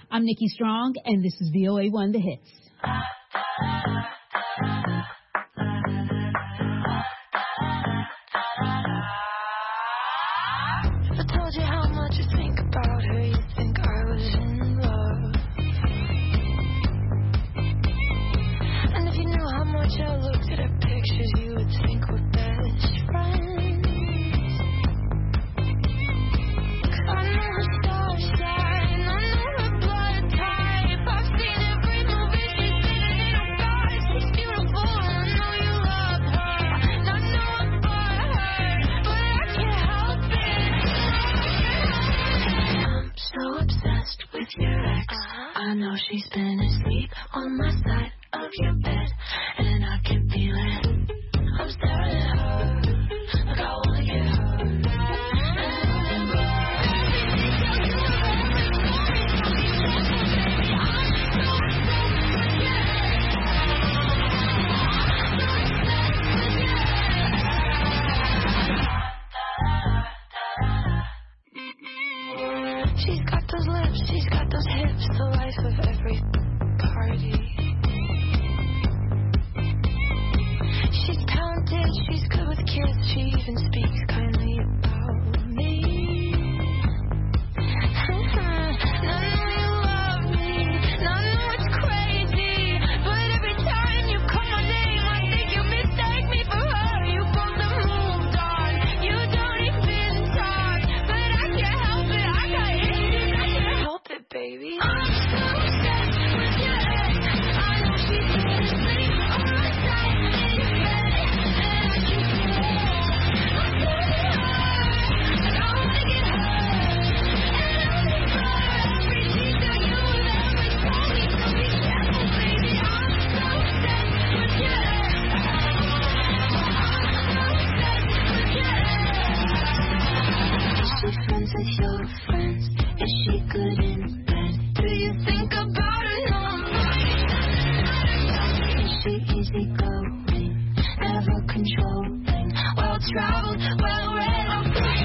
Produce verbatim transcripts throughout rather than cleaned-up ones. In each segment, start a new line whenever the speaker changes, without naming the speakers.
I'm Nikki Strong, and this is V O A one The Hits.
If I told you how much you think about her, you'd think I was in love. And if you knew how much I looked at her pictures, you would think we're best friends. 'Cause I know her star shine, I know her blood type. I've seen every movie she's been in in her life. She's beautiful and I know you love her. And I know I'm for her, but I can't help it. I'm so obsessed with your ex. Uh-huh. I know she's been asleep on my side of your bed, and I can feel it. I'm staring at her, like I wanna get her. And I remember everything till you She's got those lips, she's got those hips, the life of every party. She's talented, she's good with kids, she even speaks kindly about me. And I know you love me, and I know it's crazy, but every time you call my name, I think you mistake me for her. You both have moved on, you don't even talk, but I can't help it, I got issues, I can't help it, baby. I'm so obsessed with your ex. I know she's been asleep on my side in your bed, and I can feel it. I'm staring at her, like I wanna get her. And I remember every detail you ever told me, so be careful, baby. I'm so obsessed with your ex. I'm so obsessed with your ex. Is she friends with your friends? Is she good in bed? Do you think about her? No, I'm fine. Is she easygoing, never controlling, well-traveled, well-read? I'm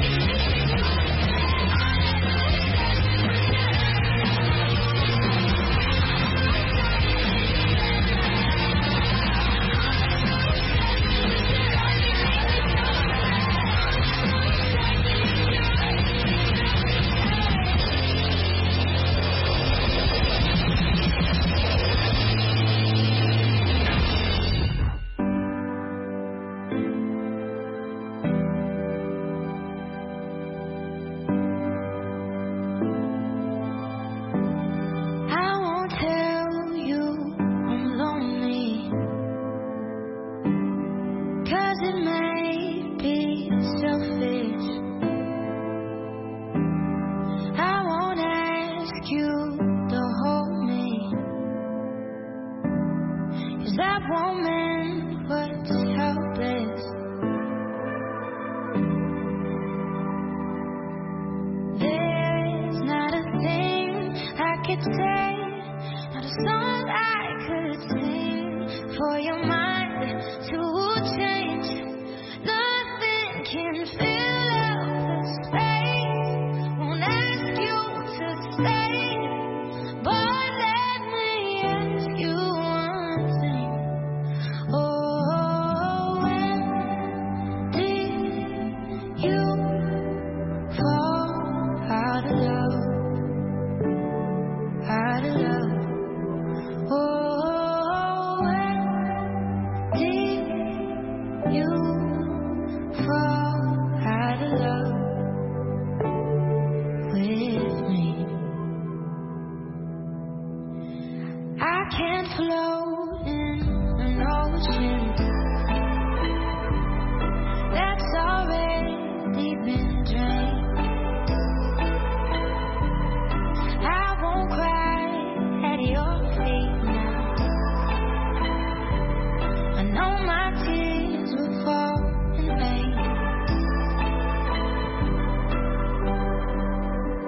I won't tell you I'm lonely, 'cause it may be selfish. I won't ask you to hold me, 'cause that woman was helpless. There's not a thing I could say, not a song I could sing for your mind to change. Nothing can fill up the space. Won't ask you to stay, but let me ask you one thing. Oh, when did you fall out of love? Out of love. Oh, when did you fall out of love with me? I can't float in an ocean that's already been drained. I won't cry at your feet now. I know my tears will fall in vain.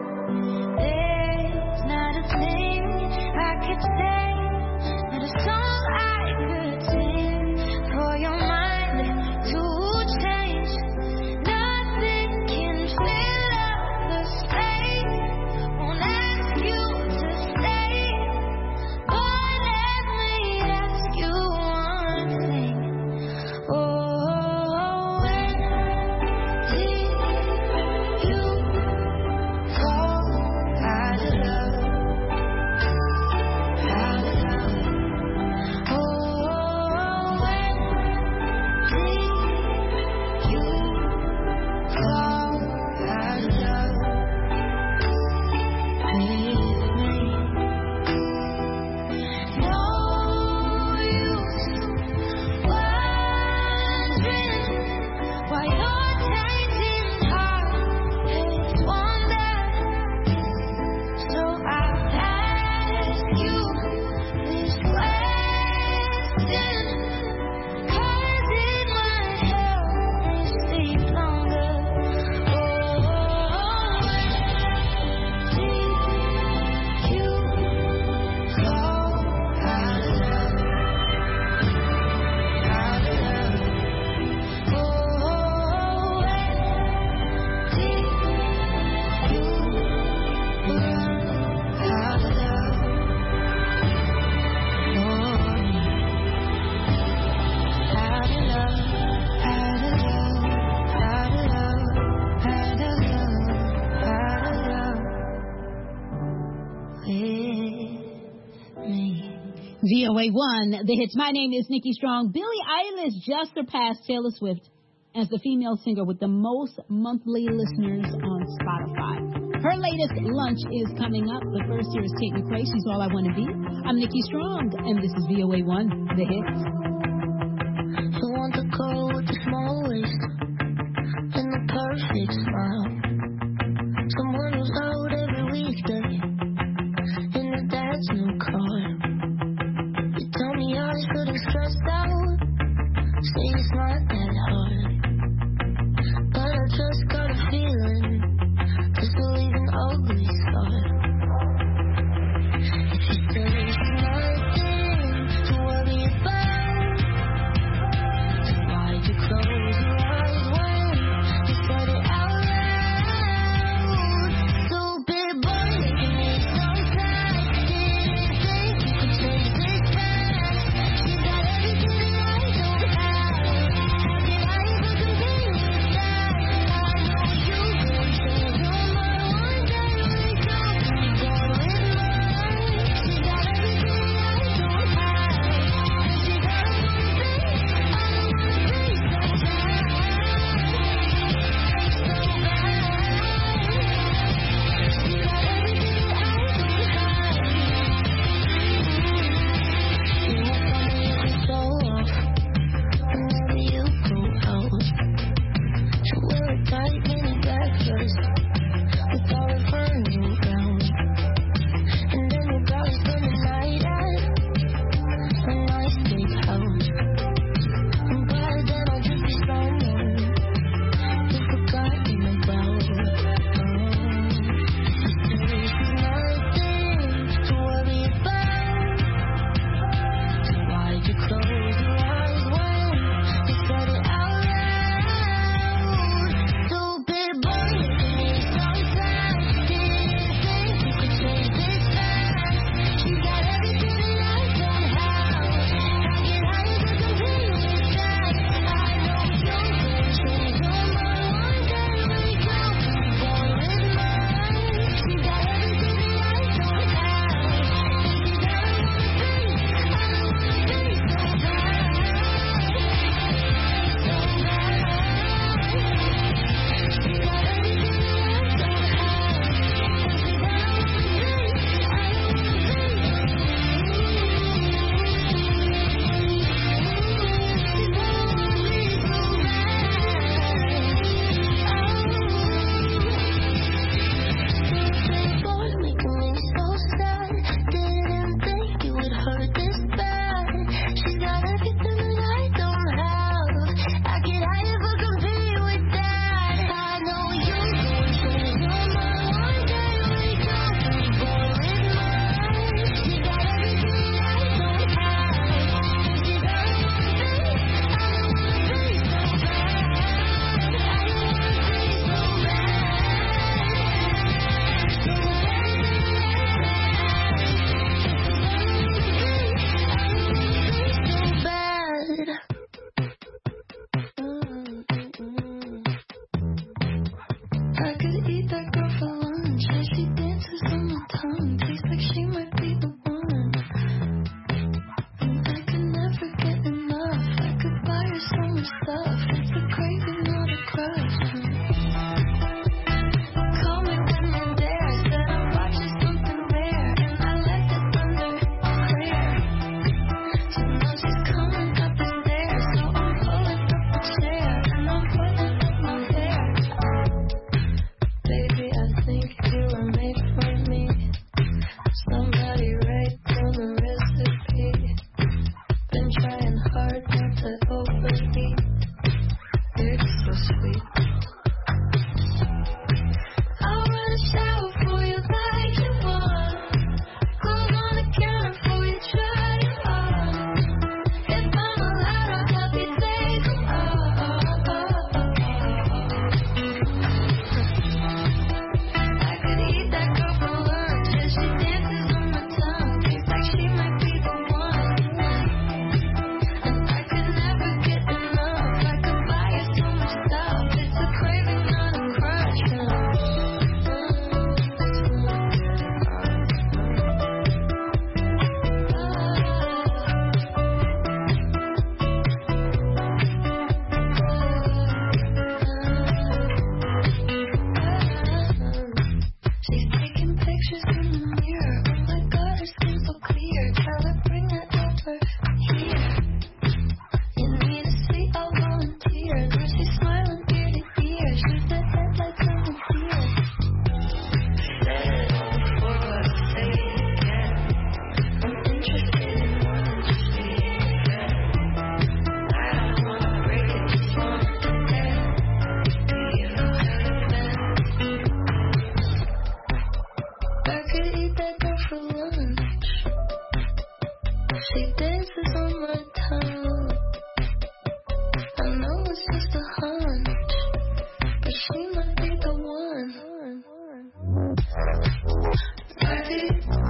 There's not a thing I could say, not a song
V O A one, The Hits. My name is Nikki Strong. Billie Eilish just surpassed Taylor Swift as the female singer with the most monthly listeners on Spotify. Her latest lunch is coming up, but first here is Tate McRae. She's All I Want to Be. I'm Nikki Strong, and this is V O A one, The Hits.
You want the girl with the small waist and the perfect smile. Someone who's out every weekday in the dad's new car. You tell me I shouldn't stress out, say it's not that hard. But I just got a feeling this will leave an ugly scar. If you say it's nothing to worry about, then why'd you close your eyes when you said it out loud? Stupid boy, making me so sad. Didn't think you take that girl for lunch. She dances on my tongue. I know it's just a hunch, but she might be the one. Baby,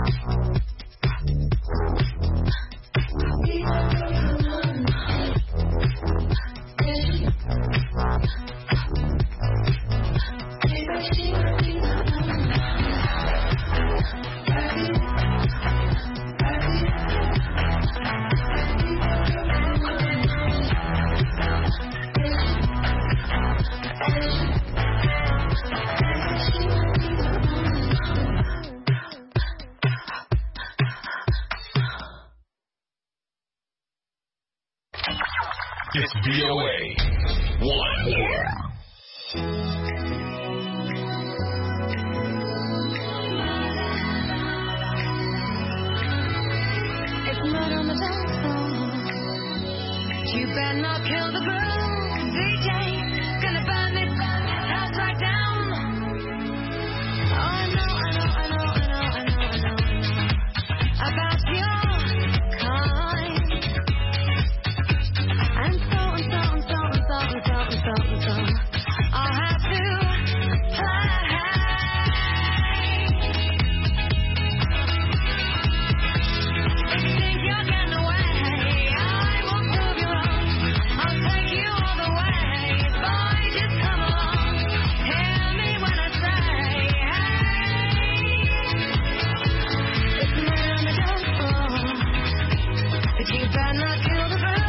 be that girl for lunch. Yeah. Baby, she might be the one. Baby, baby, be that girl for lunch.
It's V O A one.
It's murder on the dance floor. You better not kill the groove, D J. Gonna burn this house right down. Oh, I know, I know, I know, I know, I know, I know, about your kind. And so and so and so and so and so and so and so. I'll have to play. If you think you're getting away, I will prove you wrong. I'll take you all the way. Boy, just come along. Hear me when I say, hey. It's murder on the dance floor, but you better not kill the groove.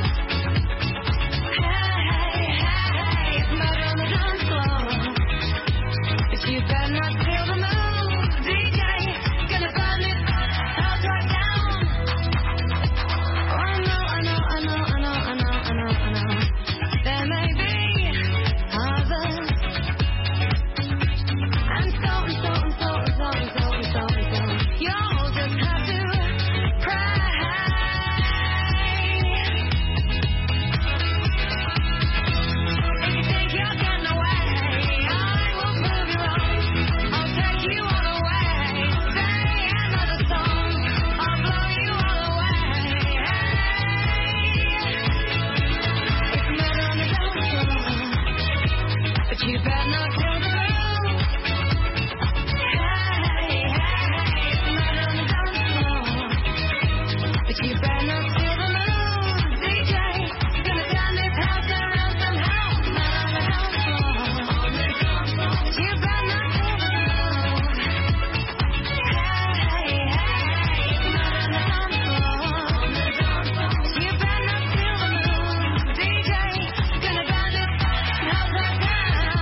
You better not feel the move, D J. Gonna burn this house right down. Oh, I know, I know, I know, I know, I know, I know, I know. There may be others, and so and so and so and so and so and so and so. You'll just have to pray. If you think you're getting away, I will prove you wrong. I'll take you all the way. Say another song. I'll blow you all away. It's murder on the dance floor, but you better not kill the groove. Hey, hey, it's murder on the dance floor, but you better not kill the move, D J. Gonna turn this house around somehow. Murder on the dance floor, you better not kill the groove. Hey, hey, it's murder on the dance floor, you better not kill the move, D J. Gonna burn this house right down.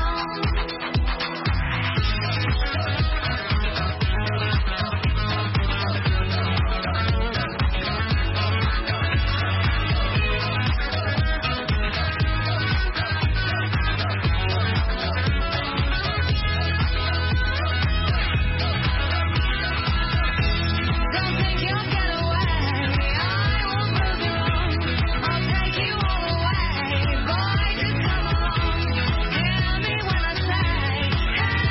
Don't think you'll get away. I will prove you wrong. I'll take you all the way. Boy, just come along. Hear me when I say, hey.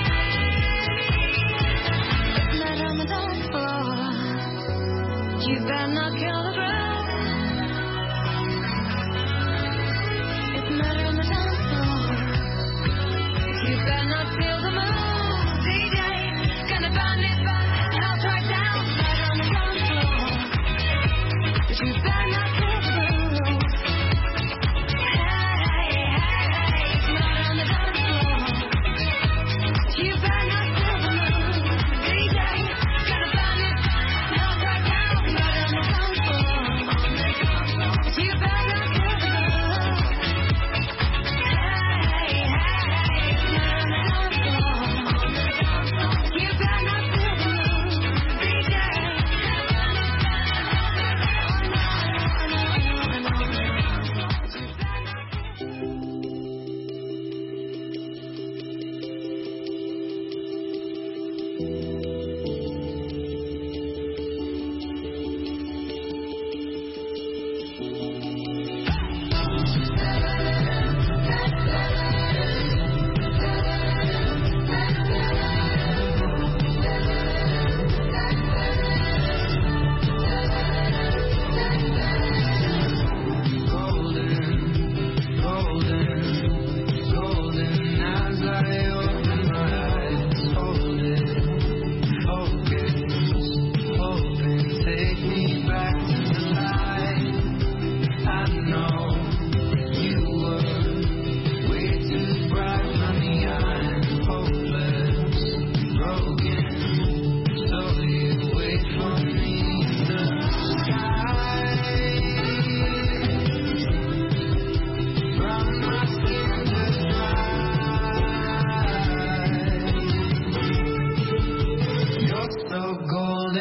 It's murder on the dance floor. You better not kill the groove. It's murder on the dance floor. You better not feel the move, D J. Gonna burn this house right down. Murder on the dance floor, but you better not feel the groove. Hey, hey, it's murder on the dance floor, but you better not feel the move, D J. Gonna burn this house right down. Murder on the dance floor.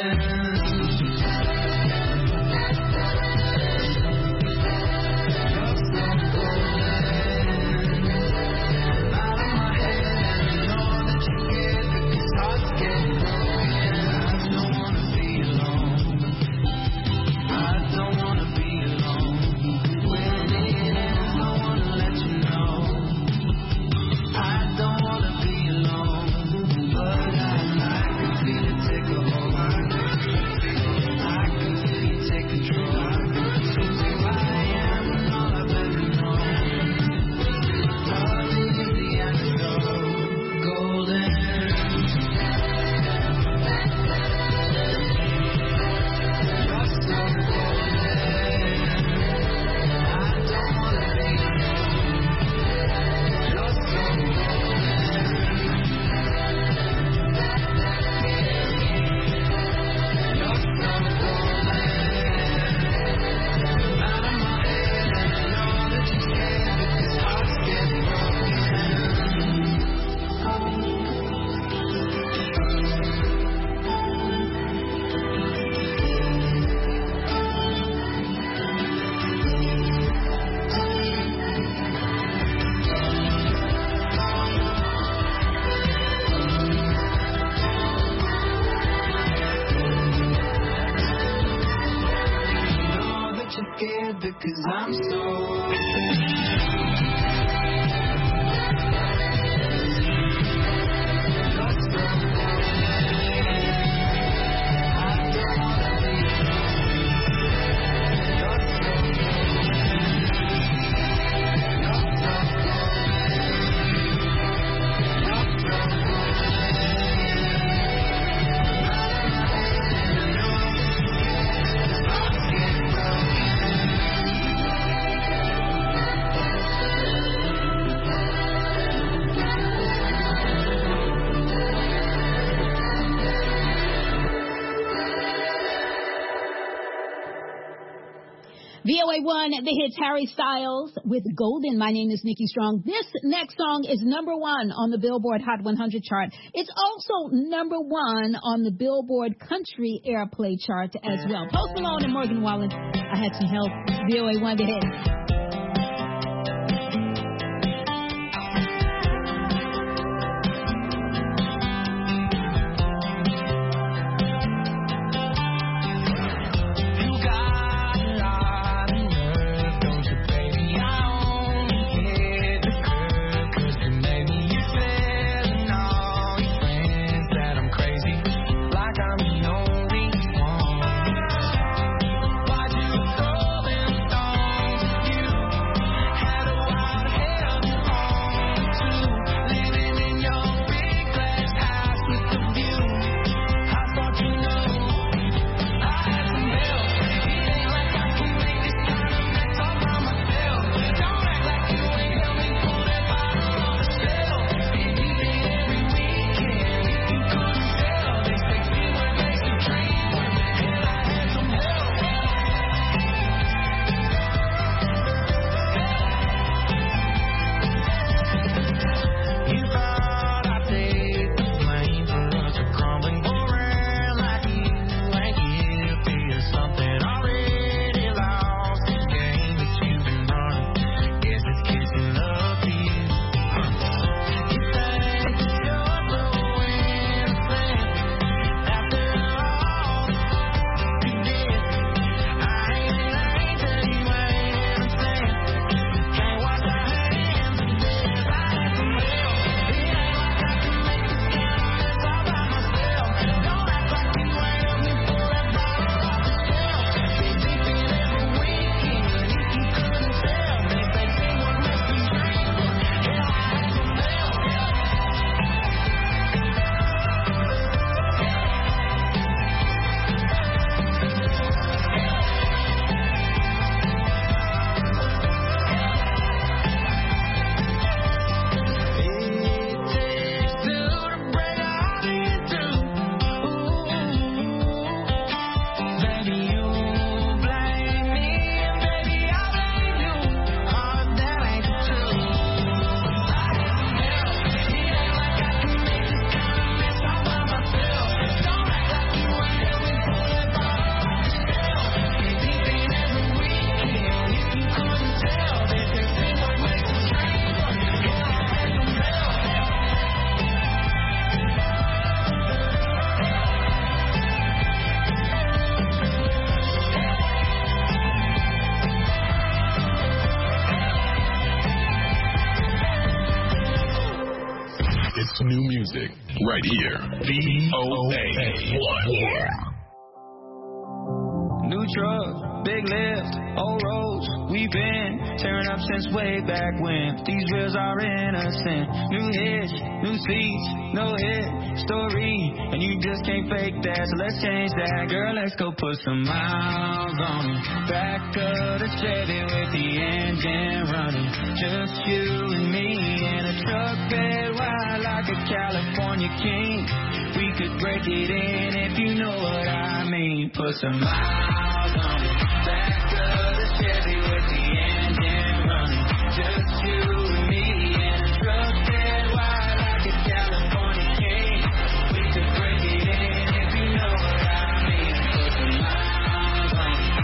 Because I'm so
V O A one, the hits Harry Styles with Golden. My name is Nikki Strong. This next song is number one on the Billboard Hot one hundred chart. It's also number one on the Billboard Country Airplay chart as well. Post Malone and Morgan Wallen. I had some help. V O A one, the hits.
Why'd you throw them stones? You
right here. V O A one.
New truck, big lift, old roads, we've been tearing up since way back when. These wheels are innocent. New hitch, new seats, no hit story, and you just can't fake that. So let's change that, girl. Let's go put some miles on it. Back of the Chevy with the engine running. Just you and me in a truck bed wide like a California king. We could break it in if you know what I mean. Put some miles on it. Back of the Chevy with the engine running. Just you and me in a truck bed wide like a California king. We could break it in if you know what I mean. Put some miles on it.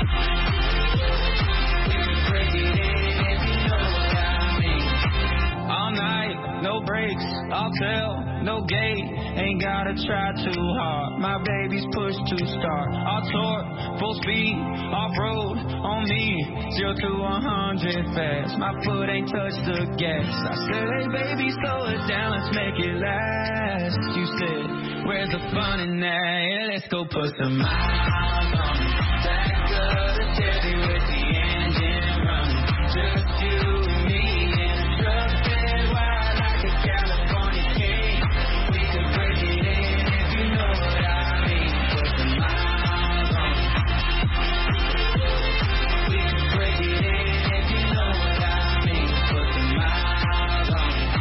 We could break it in if you know what I mean. All night, no brakes, I'll tell, no gate. Ain't gotta try too hard. My baby's push to start. All torque, full speed, off road on me. Zero to one hundred fast. My foot ain't touched the gas. I said, hey baby, slow it down, let's make it last. You said, where's the fun in that? Yeah, let's go put some miles on it. Back of the Chevy with the engine running. Just you and me in a truck bed wide like a California king. We could break it in if you know what I mean. Put some miles on it. We could break it in if you know what I mean. Put some miles on it.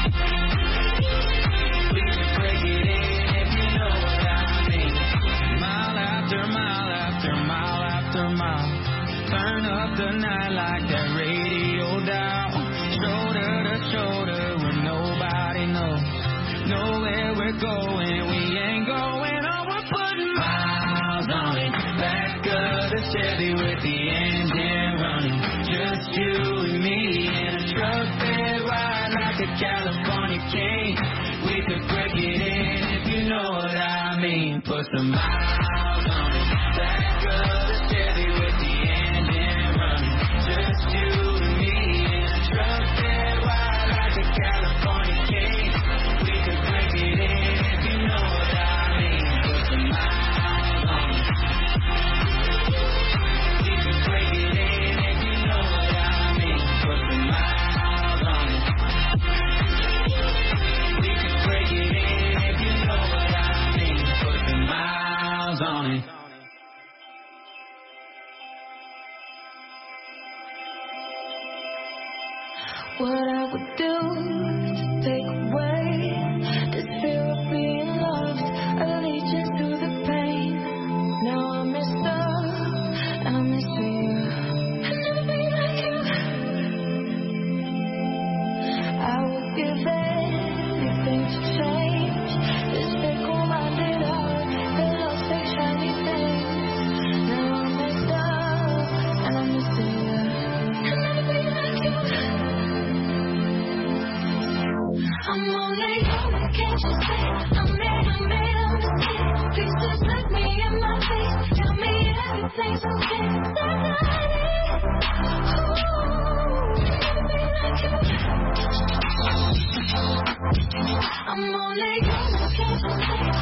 We could break it in if you know what I mean. Mile after mile after mile after mile. Turn up the night like that radio dial. Shoulder to shoulder when nobody knows. Know where we're going, we ain't going on. We're putting miles on it. Back of the Chevy with the engine running. Just you and me in a truck bed wide like a California king. We could break it in if you know what I mean. Put some miles on it. Back of the Chevy with the engine running. Just you and me in a truck bed wide like a California king. We could break it in if you know what I mean. Put some miles on it. We could break it in if you know what I mean. Put some miles on it. We could break it in if you know what I mean. Put some miles on it.
What I would do to take away this fear of being lost, allegiance to the pain. Now I'm messed up and I miss you. I'll never be like you. I would give anything to change this fickle-minded heart that loves fake shiny things. Now I'm messed up and I miss you. I'll never be like you. I'm only human, can't you see? I made a made a mistake. Please just look me in my face. Tell me everything's okay. I'm only human, can't you see?